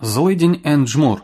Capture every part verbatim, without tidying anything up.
Злыдень энд Жмур.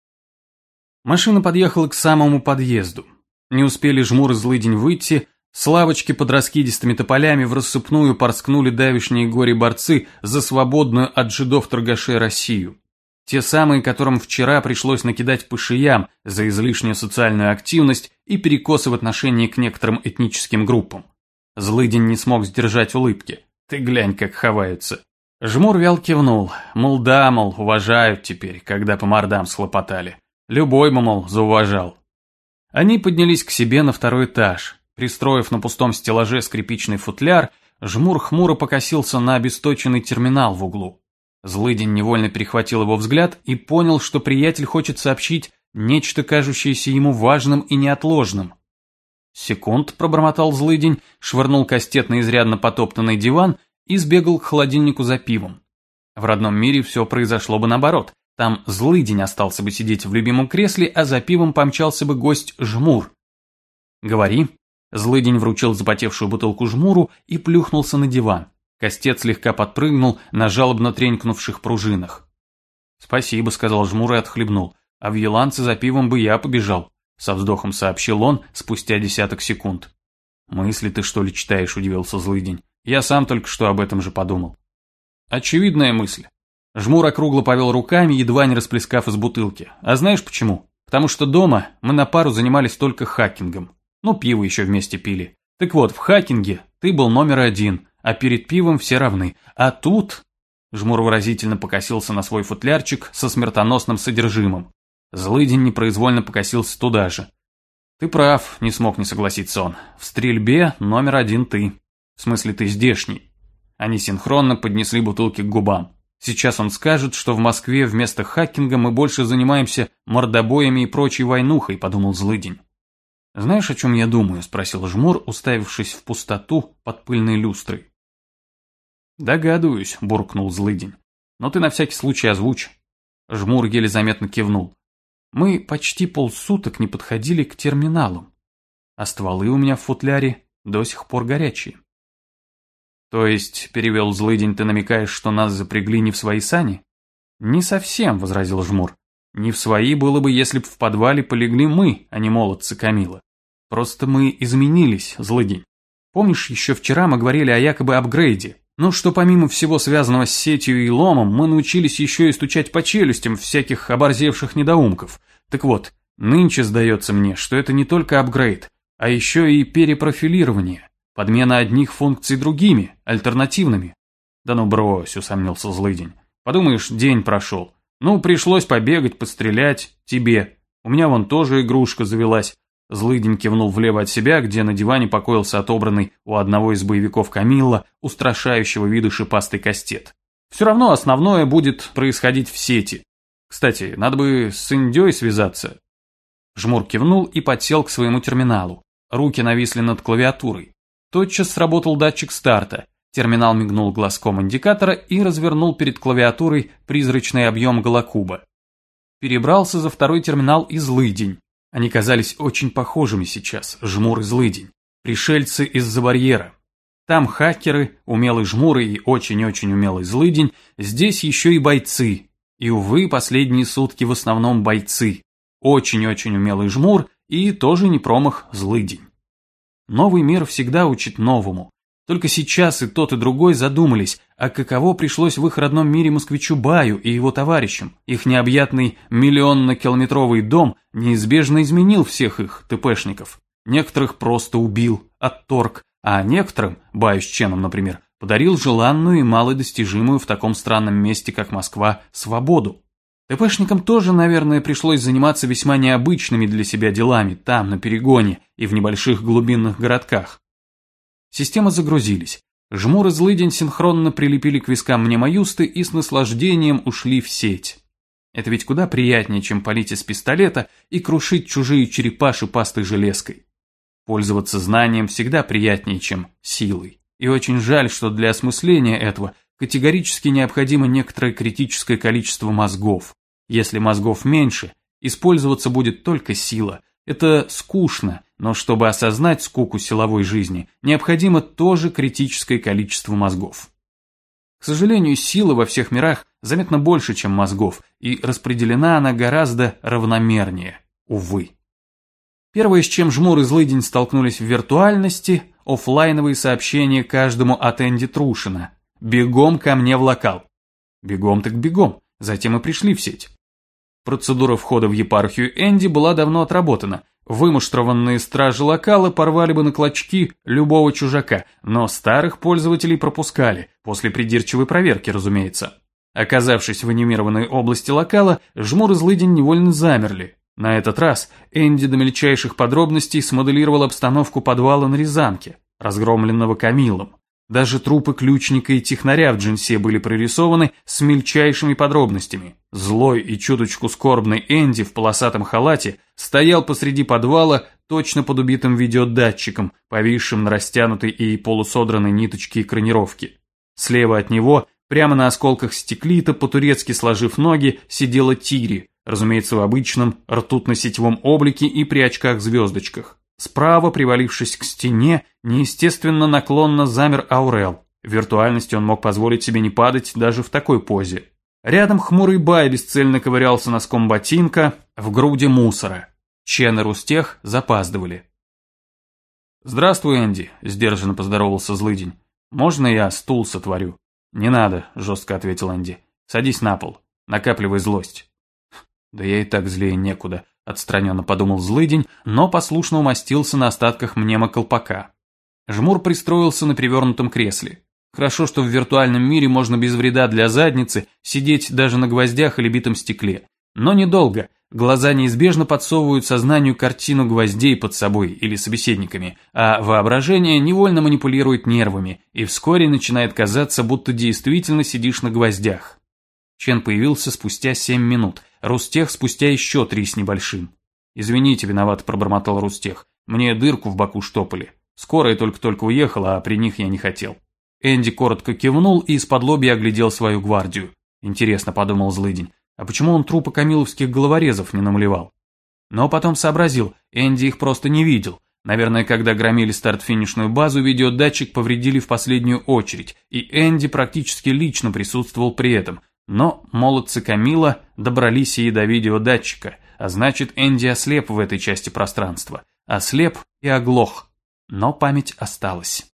Машина подъехала к самому подъезду. Не успели Жмур и Злыдень выйти, с лавочки под раскидистыми тополями в рассыпную порскнули давишние горе-борцы за свободную от жидов-торгашей Россию. Те самые, которым вчера пришлось накидать по шеям за излишнюю социальную активность и перекосы в отношении к некоторым этническим группам. Злыдень не смог сдержать улыбки. Ты глянь, как хаваются. Жмур вял кивнул, мол, да, мол, уважают теперь, когда по мордам схлопотали. Любой бы, мол, зауважал. Они поднялись к себе на второй этаж. Пристроив на пустом стеллаже скрипичный футляр, Жмур хмуро покосился на обесточенный терминал в углу. Злыдень невольно перехватил его взгляд и понял, что приятель хочет сообщить нечто, кажущееся ему важным и неотложным. «Секунд», — пробормотал Злыдень, швырнул кастет на изрядно потоптанный диван и сбегал к холодильнику за пивом. В родном мире все произошло бы наоборот. Там Злыдень остался бы сидеть в любимом кресле, а за пивом помчался бы гость Жмур. «Говори». Злыдень вручил запотевшую бутылку Жмуру и плюхнулся на диван. Кастет слегка подпрыгнул на жалобно тренькнувших пружинах. «Спасибо», — сказал Жмур и отхлебнул. «А в Еланце за пивом бы я побежал», — со вздохом сообщил он спустя десяток секунд. «Мысли ты, что ли, читаешь?» — удивился Злыдень. «Я сам только что об этом же подумал». «Очевидная мысль». Жмур округло повел руками, едва не расплескав из бутылки. «А знаешь почему? Потому что дома мы на пару занимались только хакингом. Ну, пиво еще вместе пили. Так вот, в хакинге ты был номер один, а перед пивом все равны. А тут...» Жмур выразительно покосился на свой футлярчик со смертоносным содержимым. Злыдень непроизвольно покосился туда же. «Ты прав», — не смог не согласиться он. «В стрельбе номер один ты. В смысле, ты здешний». Они синхронно поднесли бутылки к губам. Сейчас он скажет, что в Москве вместо хакинга мы больше занимаемся мордобоями и прочей войнухой, подумал Злыдень. «Знаешь, о чем я думаю?» – спросил Жмур, уставившись в пустоту под пыльной люстрой. «Догадываюсь», – буркнул Злыдень. «Но ты на всякий случай озвучь». Жмур еле заметно кивнул. «Мы почти полсуток не подходили к терминалу, а стволы у меня в футляре до сих пор горячие». «То есть, — перевел Злыдень, — ты намекаешь, что нас запрягли не в свои сани?» «Не совсем, — возразил Жмур. Не в свои было бы, если б в подвале полегли мы, а не молодцы Камила. Просто мы изменились, Злыдень. Помнишь, еще вчера мы говорили о якобы апгрейде? Ну, что помимо всего связанного с сетью и ломом, мы научились еще и стучать по челюстям всяких оборзевших недоумков. Так вот, нынче сдается мне, что это не только апгрейд, а еще и перепрофилирование. Подмена одних функций другими, альтернативными». «Да ну брось», — усомнился Злыдень. «Подумаешь, день прошел. Ну, пришлось побегать, пострелять. Тебе. У меня вон тоже игрушка завелась». Злыдень кивнул влево от себя, где на диване покоился отобранный у одного из боевиков Камилла устрашающего вида шипастый кастет. «Все равно основное будет происходить в сети. Кстати, надо бы с Индей связаться». Жмур кивнул и подсел к своему терминалу. Руки нависли над клавиатурой. Тотчас сработал датчик старта. Терминал мигнул глазком индикатора и развернул перед клавиатурой призрачный объем голокуба. Перебрался за второй терминал и Злыдень. Они казались очень похожими сейчас, Жмур и Злыдень. Пришельцы из-за барьера. Там хакеры, умелый Жмур и очень-очень умелый Злыдень, здесь еще и бойцы. И, увы, последние сутки в основном бойцы. Очень-очень умелый Жмур и тоже не промах Злыдень. Новый мир всегда учит новому. Только сейчас и тот, и другой задумались, а каково пришлось в их родном мире москвичу Баю и его товарищам. Их необъятный миллионно-километровый дом неизбежно изменил всех их, ТПшников. Некоторых просто убил, отторг, а некоторым, Баю с Ченом, например, подарил желанную и малодостижимую в таком странном месте, как Москва, свободу. ТПшникам тоже, наверное, пришлось заниматься весьма необычными для себя делами там, на перегоне и в небольших глубинных городках. Системы загрузились. Жмур и Злыдень синхронно прилепили к вискам мнемоюсты и с наслаждением ушли в сеть. Это ведь куда приятнее, чем палить из пистолета и крушить чужие черепа шипастой железкой. Пользоваться знанием всегда приятнее, чем силой. И очень жаль, что для осмысления этого категорически необходимо некоторое критическое количество мозгов. Если мозгов меньше, использоваться будет только сила. Это скучно, но чтобы осознать скуку силовой жизни, необходимо тоже критическое количество мозгов. К сожалению, силы во всех мирах заметно больше, чем мозгов, и распределена она гораздо равномернее, увы. Первое, с чем Жмур и Злыдень столкнулись в виртуальности – оффлайновые сообщения каждому от Энди Трушина. «Бегом ко мне в локал». Бегом так бегом, затем и пришли в сеть. Процедура входа в епархию Энди была давно отработана. Вымуштрованные стражи локала порвали бы на клочки любого чужака, но старых пользователей пропускали, после придирчивой проверки, разумеется. Оказавшись в анимированной области локала, Жмур и Злыдень невольно замерли. На этот раз Энди до мельчайших подробностей смоделировал обстановку подвала на Рязанке, разгромленного Камилом. Даже трупы ключника и технаря в джинсе были прорисованы с мельчайшими подробностями. Злой и чуточку скорбный Энди в полосатом халате стоял посреди подвала точно под убитым видеодатчиком, повисшим на растянутой и полусодранной ниточке экранировки. Слева от него, прямо на осколках стеклита, по-турецки сложив ноги, сидела Тири, разумеется, в обычном ртутно-сетевом облике и при очках-звездочках. Справа, привалившись к стене, неестественно наклонно замер Аурел. В виртуальности он мог позволить себе не падать даже в такой позе. Рядом хмурый Бай бесцельно ковырялся носком ботинка в груди мусора. Чен и Рустех запаздывали. «Здравствуй, Энди», – сдержанно поздоровался Злыдень. «Можно я стул сотворю?» «Не надо», – жестко ответил Энди. «Садись на пол, накапливай злость». «Да я и так злее некуда», – отстраненно подумал Злыдень, но послушно умостился на остатках мнемоколпака. Жмур пристроился на перевернутом кресле. Хорошо, что в виртуальном мире можно без вреда для задницы сидеть даже на гвоздях или битом стекле. Но недолго. Глаза неизбежно подсовывают сознанию картину гвоздей под собой или собеседниками, а воображение невольно манипулирует нервами, и вскоре начинает казаться, будто действительно сидишь на гвоздях. Чен появился спустя семь минут, Рустех спустя еще три с небольшим. «Извините, виноват», – пробормотал Рустех. «Мне дырку в боку штопали. Скорая только-только уехала, а при них я не хотел». Энди коротко кивнул и из-под лобья оглядел свою гвардию. «Интересно», – подумал Злыдень, – «а почему он трупы камиловских головорезов не намалевал?» Но потом сообразил, Энди их просто не видел. Наверное, когда громили старт-финишную базу, видеодатчик повредили в последнюю очередь, и Энди практически лично присутствовал при этом. Но молодцы Камила добрались и до видеодатчика, а значит, Энди ослеп в этой части пространства. Ослеп и оглох. Но память осталась.